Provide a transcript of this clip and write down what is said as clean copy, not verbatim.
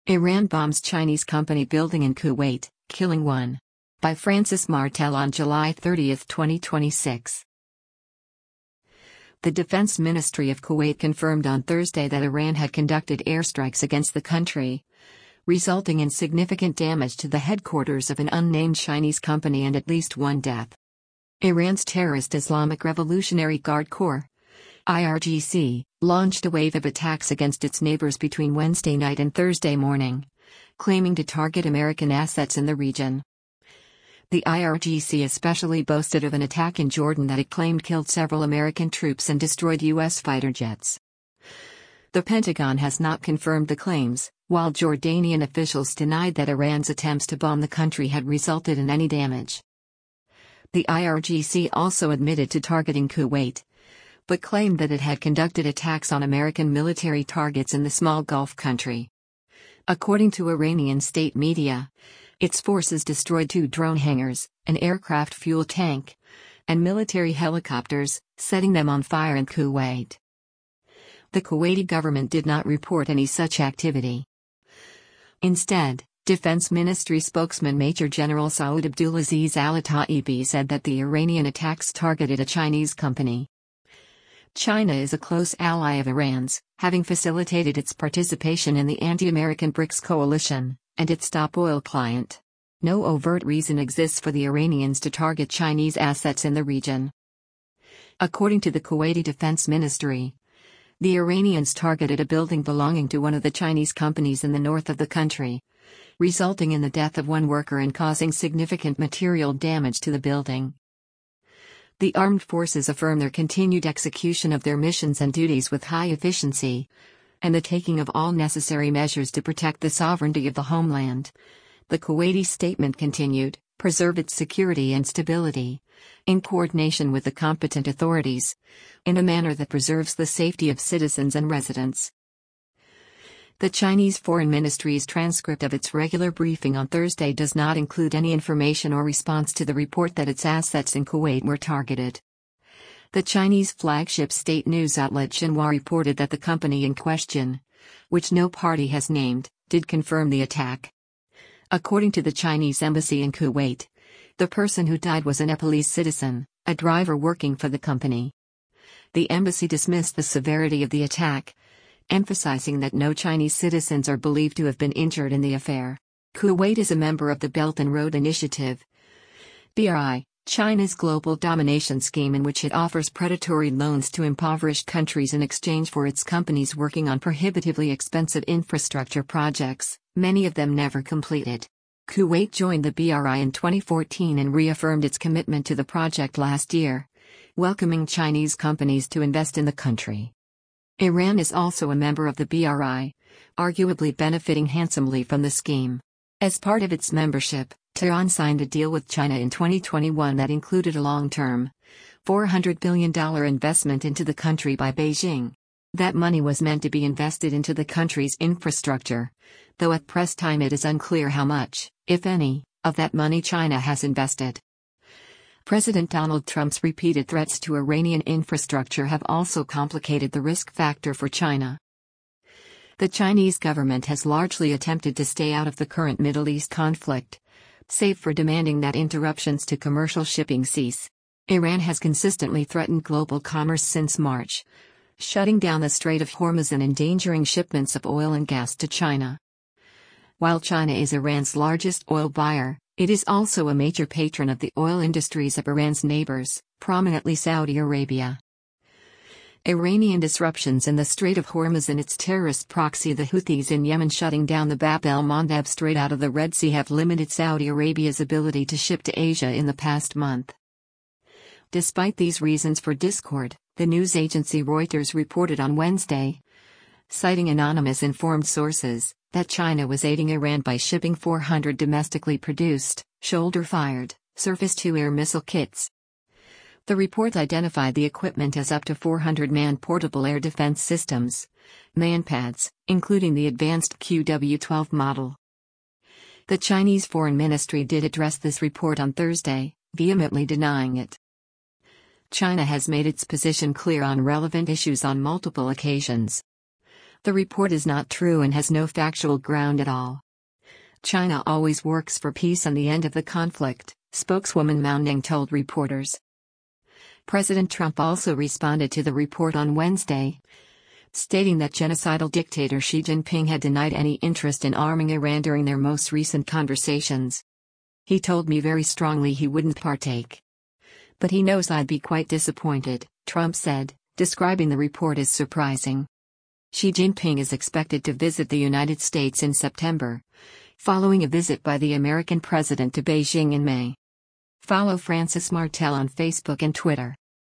Iran bombs Chinese company building in Kuwait, killing one. By Francis Martel on July 30, 2026. The Defense Ministry of Kuwait confirmed on Thursday that Iran had conducted airstrikes against the country, resulting in significant damage to the headquarters of an unnamed Chinese company and at least one death. Iran's terrorist Islamic Revolutionary Guard Corps, IRGC, launched a wave of attacks against its neighbors between Wednesday night and Thursday morning, claiming to target American assets in the region. The IRGC especially boasted of an attack in Jordan that it claimed killed several American troops and destroyed U.S. fighter jets. The Pentagon has not confirmed the claims, while Jordanian officials denied that Iran's attempts to bomb the country had resulted in any damage. The IRGC also admitted to targeting Kuwait, but claimed that it had conducted attacks on American military targets in the small Gulf country. According to Iranian state media, its forces destroyed 2 drone hangars, an aircraft fuel tank, and military helicopters, setting them on fire in Kuwait. The Kuwaiti government did not report any such activity. Instead, Defense Ministry spokesman Major General Saud Abdulaziz Al-Ta'ibi said that the Iranian attacks targeted a Chinese company. China is a close ally of Iran's, having facilitated its participation in the anti-American BRICS coalition, and its top oil client. No overt reason exists for the Iranians to target Chinese assets in the region. According to the Kuwaiti Defense Ministry, the Iranians targeted a building belonging to one of the Chinese companies in the north of the country, resulting in the death of one worker and causing significant material damage to the building. The armed forces affirm their continued execution of their missions and duties with high efficiency, and the taking of all necessary measures to protect the sovereignty of the homeland. The Kuwaiti statement continued, preserve its security and stability, in coordination with the competent authorities, in a manner that preserves the safety of citizens and residents. The Chinese Foreign Ministry's transcript of its regular briefing on Thursday does not include any information or response to the report that its assets in Kuwait were targeted. The Chinese flagship state news outlet Xinhua reported that the company in question, which no party has named, did confirm the attack. According to the Chinese embassy in Kuwait, the person who died was a Nepalese citizen, a driver working for the company. The embassy dismissed the severity of the attack, emphasizing that no Chinese citizens are believed to have been injured in the affair. Kuwait is a member of the Belt and Road Initiative, BRI, China's global domination scheme in which it offers predatory loans to impoverished countries in exchange for its companies working on prohibitively expensive infrastructure projects, many of them never completed. Kuwait joined the BRI in 2014 and reaffirmed its commitment to the project last year, welcoming Chinese companies to invest in the country. Iran is also a member of the BRI, arguably benefiting handsomely from the scheme. As part of its membership, Tehran signed a deal with China in 2021 that included a long-term, $400 billion investment into the country by Beijing. That money was meant to be invested into the country's infrastructure, though at press time it is unclear how much, if any, of that money China has invested. President Donald Trump's repeated threats to Iranian infrastructure have also complicated the risk factor for China. The Chinese government has largely attempted to stay out of the current Middle East conflict, save for demanding that interruptions to commercial shipping cease. Iran has consistently threatened global commerce since March, shutting down the Strait of Hormuz and endangering shipments of oil and gas to China. While China is Iran's largest oil buyer, it is also a major patron of the oil industries of Iran's neighbors, prominently Saudi Arabia. Iranian disruptions in the Strait of Hormuz and its terrorist proxy the Houthis in Yemen shutting down the Bab el-Mandeb Strait out of the Red Sea have limited Saudi Arabia's ability to ship to Asia in the past month. Despite these reasons for discord, the news agency Reuters reported on Wednesday, citing anonymous informed sources, that China was aiding Iran by shipping 400 domestically produced, shoulder-fired, surface-to-air missile kits. The report identified the equipment as up to 400 man-portable air defense systems, manpads, including the advanced QW-12 model. The Chinese Foreign Ministry did address this report on Thursday, vehemently denying it. China has made its position clear on relevant issues on multiple occasions. The report is not true and has no factual ground at all. China always works for peace and the end of the conflict, spokeswoman Mao Ning told reporters. President Trump also responded to the report on Wednesday, stating that genocidal dictator Xi Jinping had denied any interest in arming Iran during their most recent conversations. He told me very strongly he wouldn't partake. But he knows I'd be quite disappointed, Trump said, describing the report as surprising. Xi Jinping is expected to visit the United States in September, following a visit by the American president to Beijing in May. Follow Francis Martel on Facebook and Twitter.